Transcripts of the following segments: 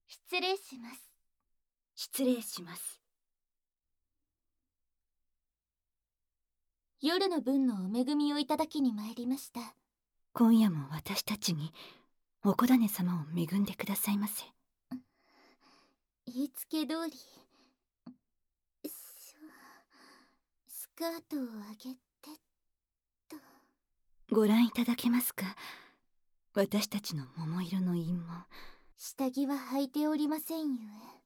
失礼します。 失礼します。 夜の分のお恵みをいただきに参りました。 今夜も私たちにおこだね様を恵んでくださいませ。 言いつけ通りスカートを上げてと。 ご覧いただけますか？私たちの桃色の陰紋。 下着は履いておりませんゆ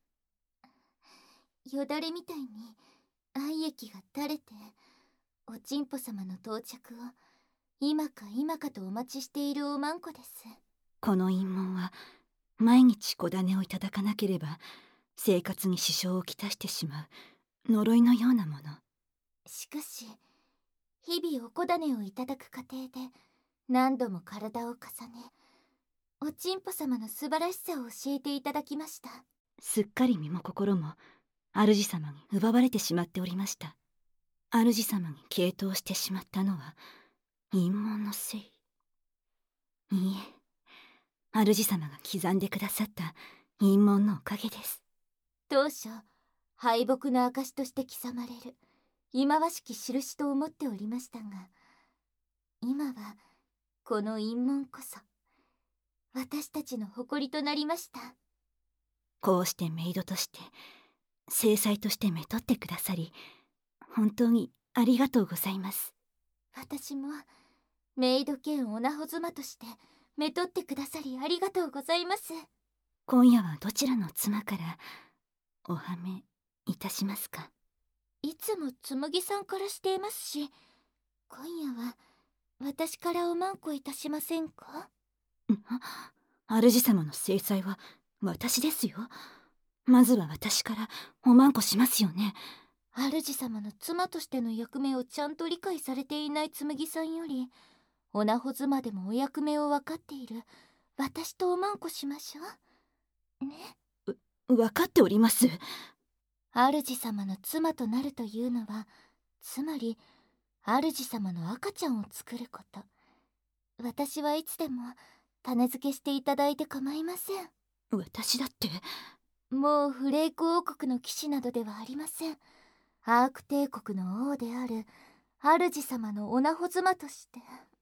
え、よだれみたいに愛液が垂れて、おちんぽ様の到着を今か今かとお待ちしているおまんこです。 この陰紋は毎日小種をいただかなければ生活に支障をきたしてしまう呪いのようなもの。 しかし日々おこだねをいただく過程で何度も体を重ね、おちんぽ様の素晴らしさを教えていただきました。 すっかり身も心も主様に奪われてしまっておりました。主様に傾倒してしまったのは陰謀のせい。いいえ、主様が刻んでくださった陰謀のおかげです。 当初敗北の証として刻まれる忌まわしき印と思っておりましたが、今はこの陰謀こそ私たちの誇りとなりました。 こうしてメイドとして正妻としてめとってくださり本当にありがとうございます。 私もメイド兼おなほ妻としてめとってくださりありがとうございます。 今夜はどちらの妻からおはめいたしますか？ いつも紬さんからしていますし、今夜は私からおまんこいたしませんか？ 主様の正妻は私ですよ。まずは私からおまんこしますよね。 主様の妻としての役目をちゃんと理解されていない紬さんより、おなほ妻でもお役目を分かっている私とおまんこしましょうね。 分かっております。 主様の妻となるというのは、つまり主様の赤ちゃんを作ること。私はいつでも種付けしていただいて構いません。 私だってもうフレイク王国の騎士などではありません。アーク帝国の王である主様のおなほ妻として、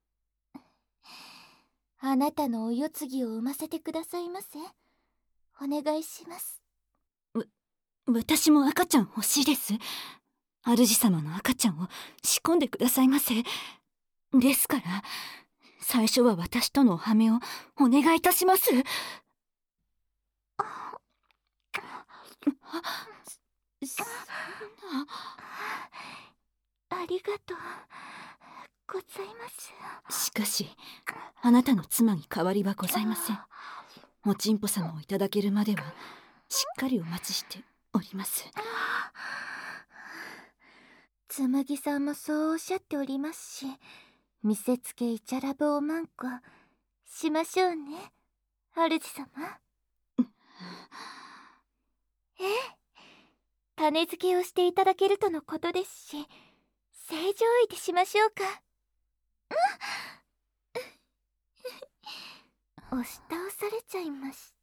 あなたのお世継ぎを産ませてくださいませ。お願いします。 私も赤ちゃん欲しいです。主様の赤ちゃんを仕込んでくださいませ。ですから最初は私とのおはめをお願いいたします。 ありがとうございます。 しかしあなたの妻に代わりはございません。おちんぽ様をいただけるまではしっかりお待ちしております。 紬さんもそうおっしゃっておりますし、見せつけイチャラブおまんこしましょうね、主様。ええ、種付けをしていただけるとのことですし、正常位でしましょうか。押し倒されちゃいました。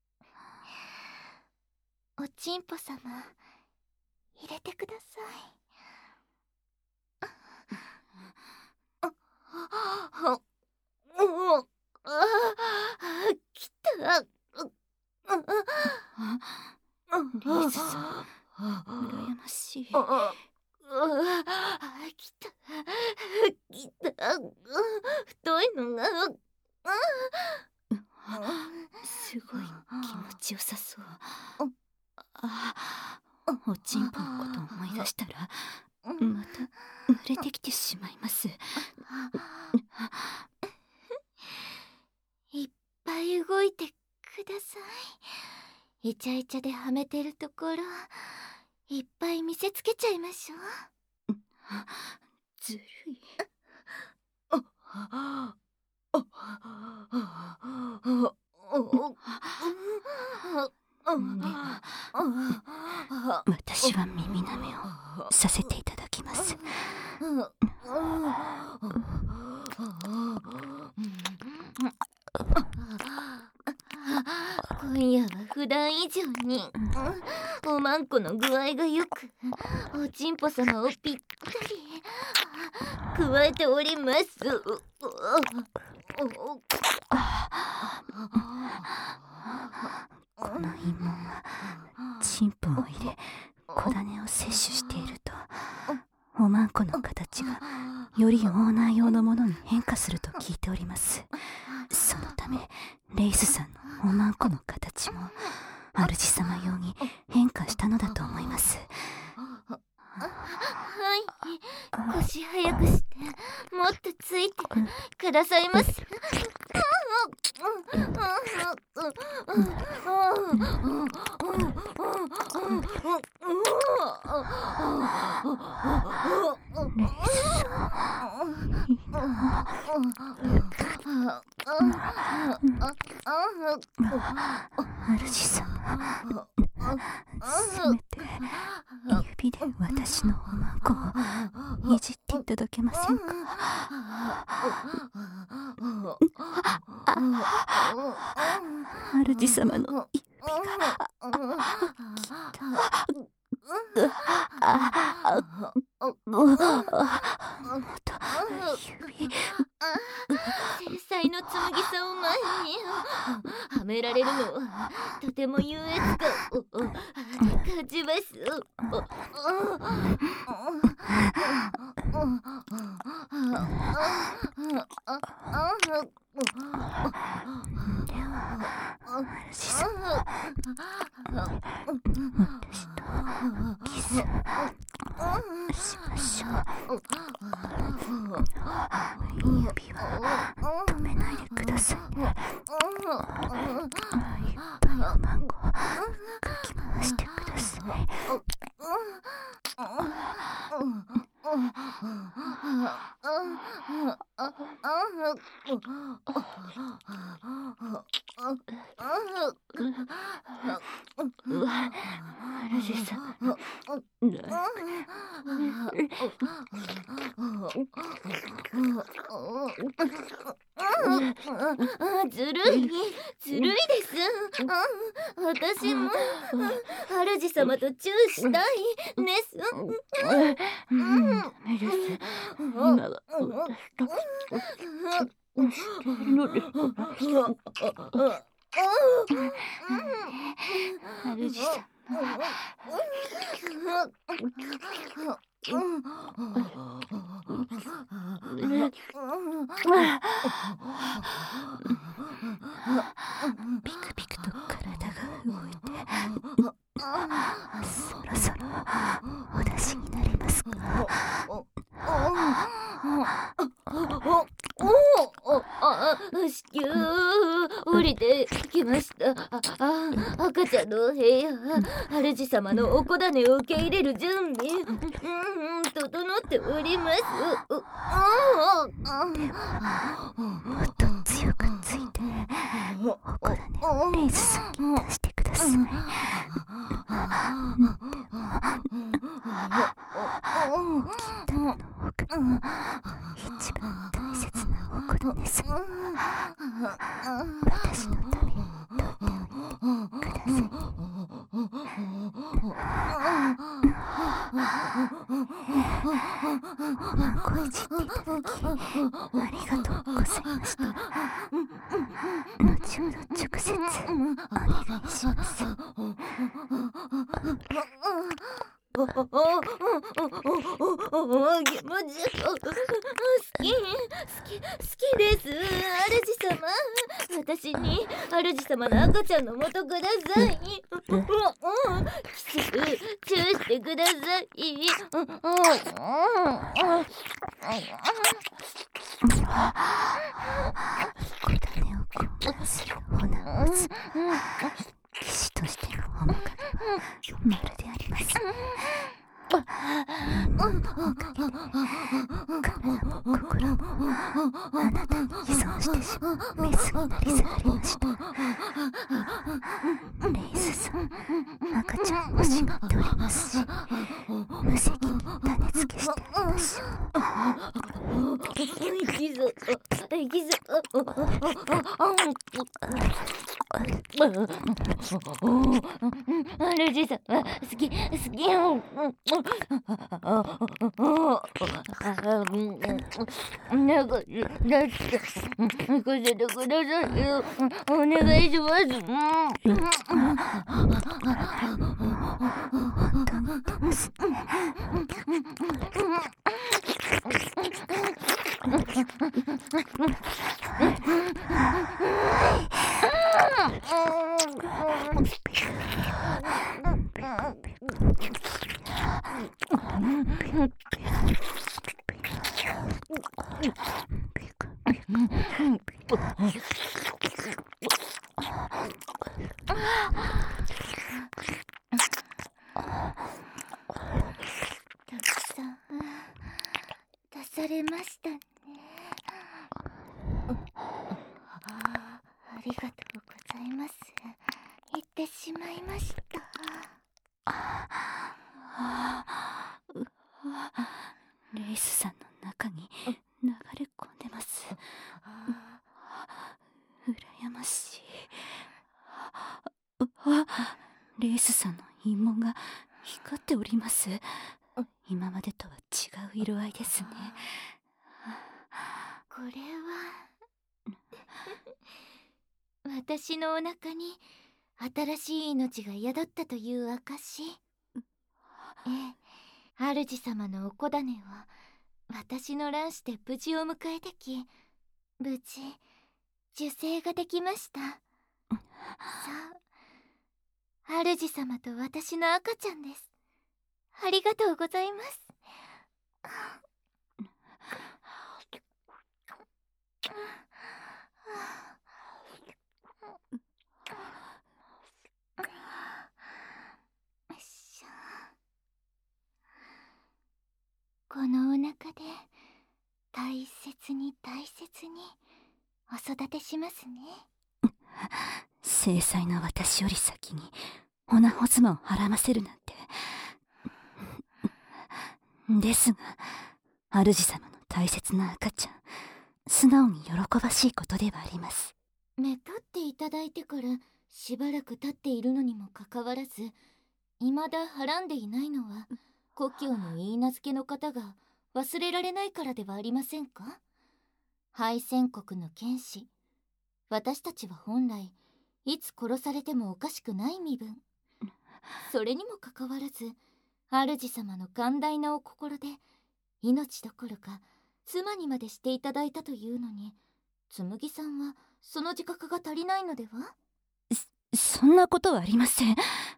おちんぽ様入れてください。来た。 リーズさん、羨ましい。 来た。太いのが。 すごい気持ちよさそう。おちんぽのこと思い出したらまた濡れてきてしまいます。 いっぱい動いてください。イチャイチャではめてるところいっぱい見せつけちゃいましょう。 ずるい。私は耳なめをさせていただきます。 今今夜は普段以上に、おまんこの具合がよく、おちんぽ様をぴったり加えております。 この陰門はチンポを入れ小種を摂取していると、おまんこの形がよりオーナー用のものに変化すると聞いております。そのためレイスさんのおまんこの形も主様用に変化したのだと思います。 はい、腰早くしてもっとついてくださいます。 主様、せめて指で私のおまんこをいじっていただけませんか。主様の指が繊細の紬さんを前にはめられるのはとても優越感を感じます。 主様、私とキスしましょう。指は止めないでください。いっぱいおまんこかき回してください。主様、 ずるいです。私も主様とチューしたいです。 ダメです。今は私としているのです。主様、ピクピクと体が動いて、そろそろお出しになりますか。 至急降りてきました。赤ちゃんのお部屋、主様のおこだねを受け入れる準備整っております。 もっと強くついておこだねをレイスさんに出してください。金玉の奥が一番大切なおこだねさん、私のために取っておいてください。おまんこいじっていただきありがとうございました。後ほど直接お願いします。 気持ち好きです。主様、私に主様の赤ちゃんの元ください。キスチューしてください。 小種を混乱する女を持つ騎士としての面影はまるであります。体も心もあなたに依存してしまうメスになり下がりました。レイスさん、赤ちゃん欲しがっておりますし、無責に種付けしてあげましょう。 主さん、好きよ。なんか、だって、行かせてくださいよ。お願いします。たくさん出されましたね。ありがとうございます。言ってしまいました。 レイスさんの中に流れ込んでます。羨ましい。レイスさんの陰紋が光っております。今までとは違う色合いですね。 これは私のお腹に新しい命が宿ったという証。主様のお子種は私の卵子で無事を迎えてき、無事受精ができました。さあ、主様と私の赤ちゃんです。ありがとうございます。このお腹で大切にお育てしますね。 正妻の私より先におなほ妻をはらませるなんて。ですが、主様の大切な赤ちゃん、素直に喜ばしいことではあります。 めとっていただいてからしばらく経っているのにもかかわらず、未だはらんでいないのは故郷の許嫁の方が忘れられないからではありませんか？敗戦国の剣士、私たちは本来いつ殺されてもおかしくない身分。それにもかかわらず主様の寛大なお心で命どころか妻にまでしていただいたというのに、紬さんはその自覚が足りないのでは？ そんなことはありません。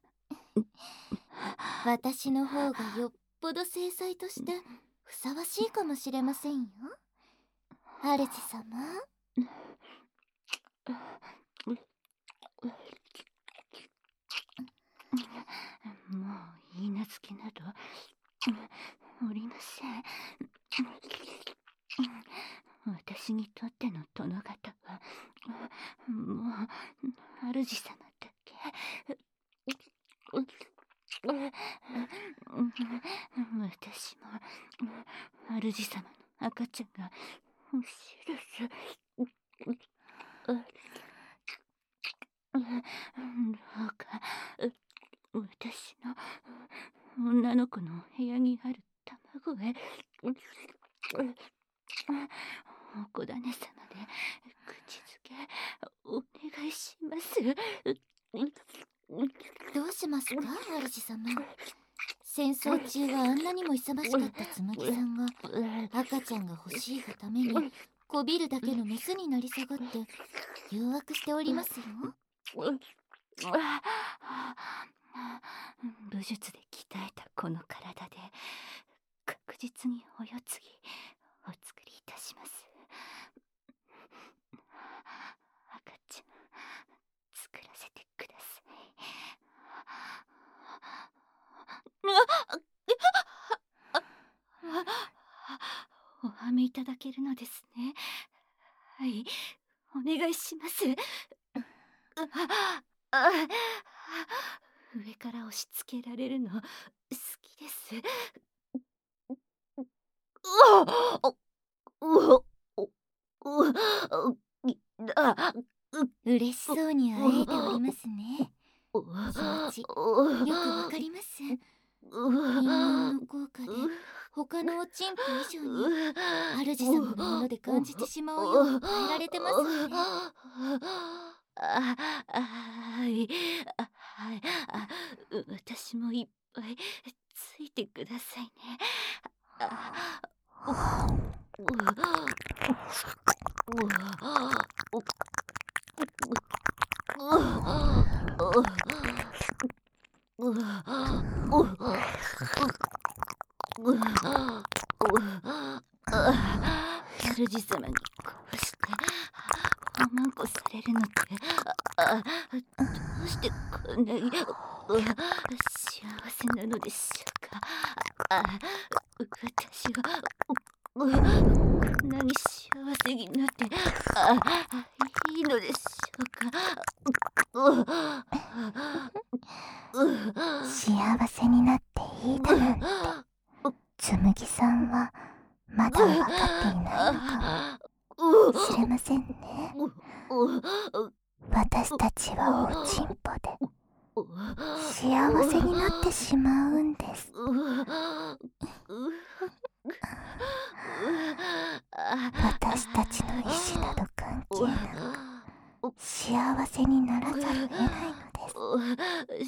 私の方がよっぽど正妻としてふさわしいかもしれませんよ、主様。 もう許嫁などおりません。私にとっての殿方はもう主様だけ。私も主様の赤ちゃんが欲しいです。どうか私の女の子の部屋にある卵へお子種様で口づけお願いします。 どうしますか、主様。戦争中はあんなにも勇ましかった紬さんが赤ちゃんが欲しいがためにこびるだけのメスになり下がって誘惑しておりますよ。 武術で鍛えたこの体で確実にお世継ぎお作りいたします。赤ちゃん作らせてください。おはめいただけるのですね。はい、お願いします。上から押し付けられるの好きです。 嬉しそうにあえいでおりますね。 気持ちよくわかります。陰謀の効果で他のおちんぽ以上に主様のもので感じてしまうよう変えられてますわね。 はい、はい、私もいっぱいついてくださいね。主様にこうしておまんこされるのってどうしてこんなに幸せなのでしょうか。私はこんなに幸せになっていいのでしょうか。 幸せになっていいだなんて紬さんはまだ分かっていないのかもしれませんね。私たちはおちんぽで幸せになってしまうんです。私たちの意志など関係なく幸せにならざるを得ないのです。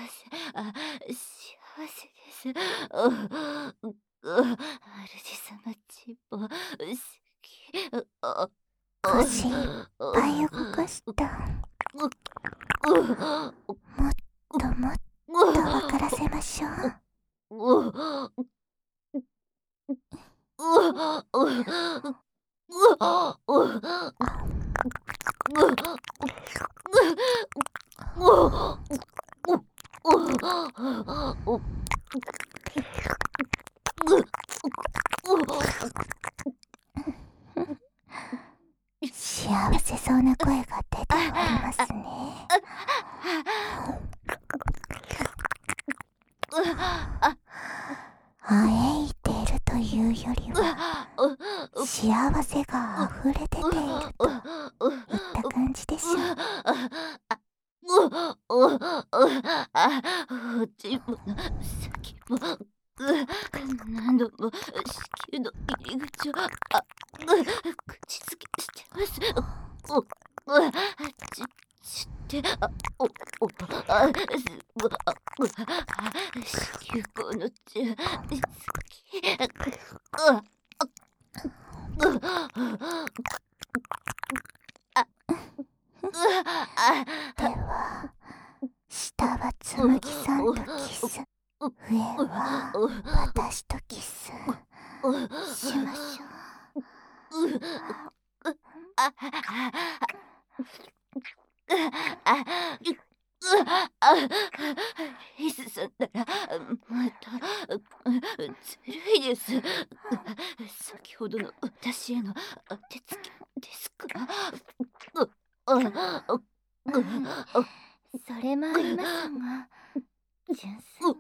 幸せです。主様ちんぽ好き。 腰いっぱい動かした。もっともっと分からせましょう。幸せそうな声が出ておりますね。あえいているというよりは幸せが溢れ出ているといった感じでしょう。 おちんぽの先も何度も子宮の入り口を口づけしてます。ちって子宮口の中好き。 では下は紬さんとキス、上は私とキスしましょう。 リスさんならまたずるいです。先ほどの私への当てつけですから。 それもありますが、純粋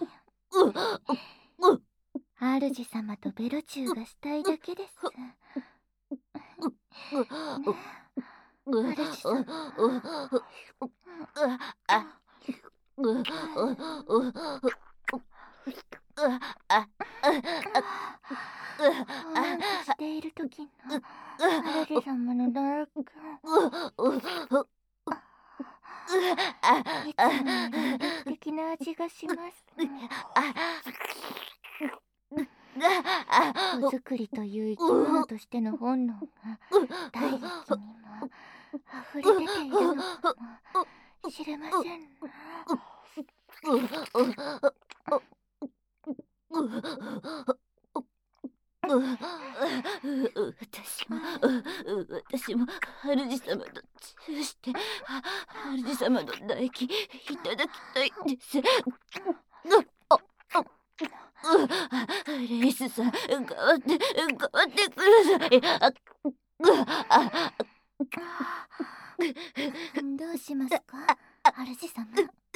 に主様とベロチューがしたいだけです。主様している時の主様のドラッグいつもより魅力的な味がします。子作りという生き物としての本能が大地にも溢れ出ているのかもしれませんな。 私も主様とチューして主様の唾液いただきたいです。レイスさん、変わってください。 どうしますか、主様。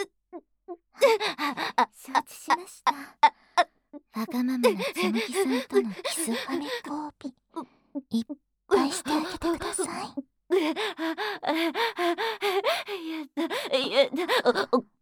承知しました。わがままな紬さんとのキスファミ交尾いっぱいしてあげてください。 やだ。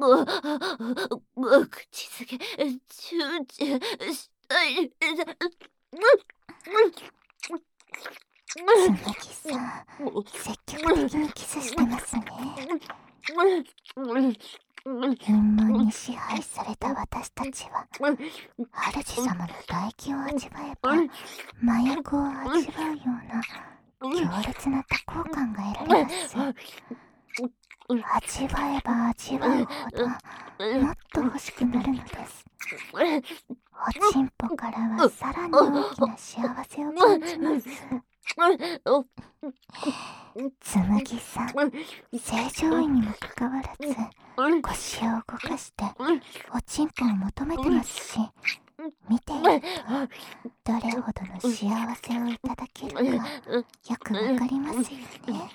陰謀に支配された私たちは、主様の唾液を味わえば麻薬を味わうような強烈な多幸感が得られます。味わえば味わうほどもっと欲しくなるのです。おちんぽからはさらに大きな幸せを感じます。つむぎさん、正常位にもかかわらず腰を動かしておちんぽを求めてますし、見ているとどれほどの幸せをいただけるかよくわかりますよね。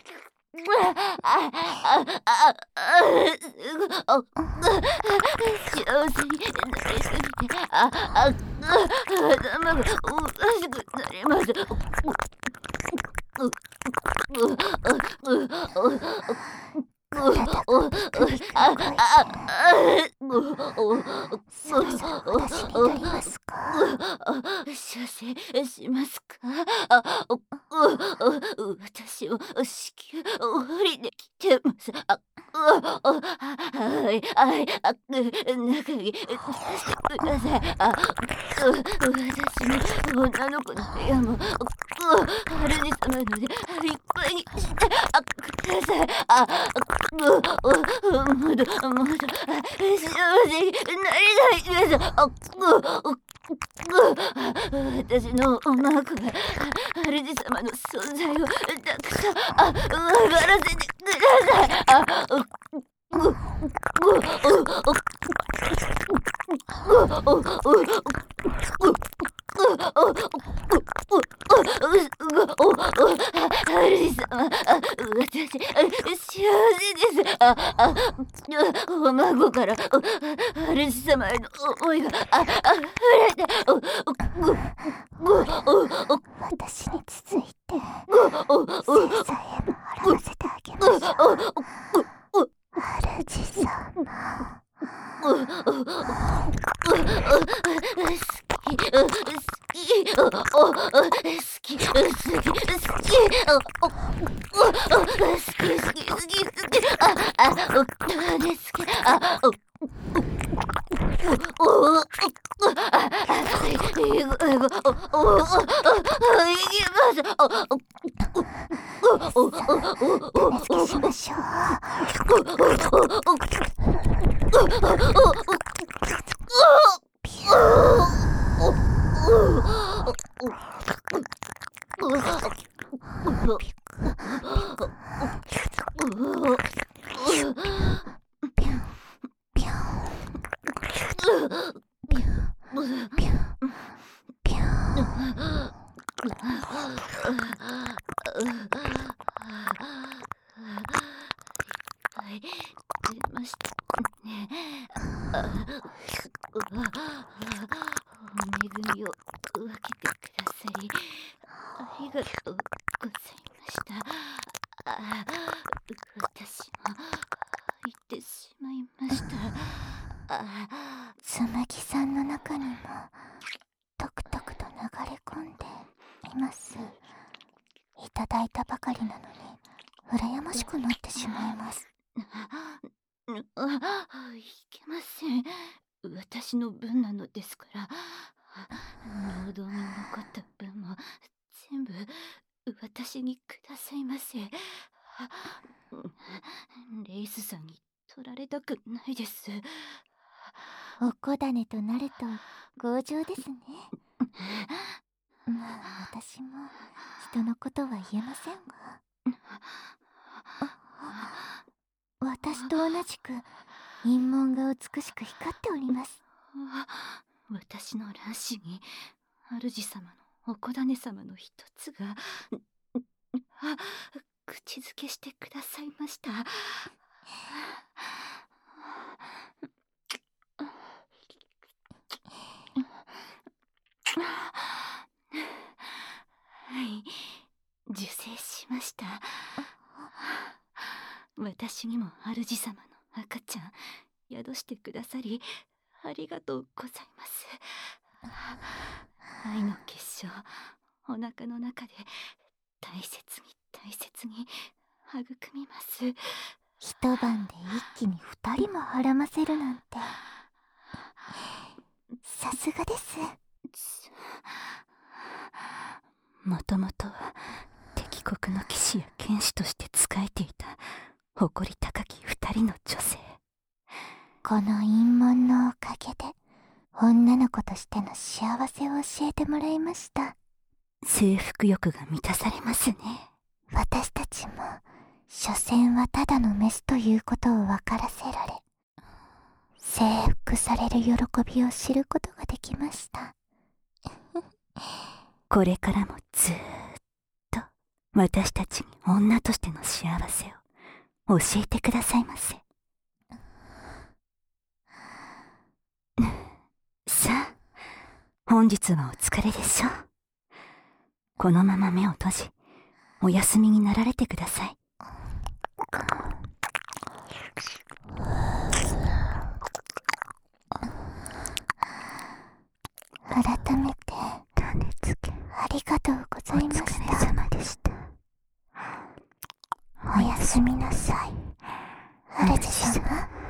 幸せになりすぎて頭がおかしくなります。 体がグリグリ動いてそろそろお出しになりますか？ 射精しますか？私も子宮降りてきてます。はいはい、中に出してください。私の女の子の部屋も主様のでいっぱいにしてください。まだ幸せになりたいです。私のおまこが主様の存在をたくさん分からせてください。主様、私、幸せです。お孫から、主様への思いが溢れて、 私に続いて精査へも払わせてあげましょう。主様、手付けしましょ出ましたね。お恵みを分けてくださりありがとうございました。私も行ってしまいました。 つむぎさんの中にもとくとくと流れ込んでいます。いただいたばかりなのに羨ましくなってしまいます。 いけません。私の分なのですから。農道に残った分も全部私にくださいませ。レイスさんに取られたくないです。 おこだねとなると強情ですね。まあ私も人のことは言えませんが、私と同じく陰門が美しく光っております。 私の卵子に主様のおこだね様の一つが口づけしてくださいました。はい、受精しました。私にも主様の赤ちゃん宿してくださりありがとうございます。愛の結晶、お腹の中で大切に大切に育みます。 一晩で一気に2人もはらませるなんて、さすがです。 もともとは敵国の騎士や剣士として仕えていた誇り高き2人の女性。 この陰門のおかげで女の子としての幸せを教えてもらいました。 征服欲が満たされますね。 私たちも所詮はただのメスということを分からせられ、征服される喜びを知ることができました。 これからもずーっと私たちに女としての幸せを教えてくださいませ。さあ、本日はお疲れでしょう。このまま目を閉じ、お休みになられてください。 改めて種付けありがとうございました。 お疲れ様でした。 おやすみなさい、主様。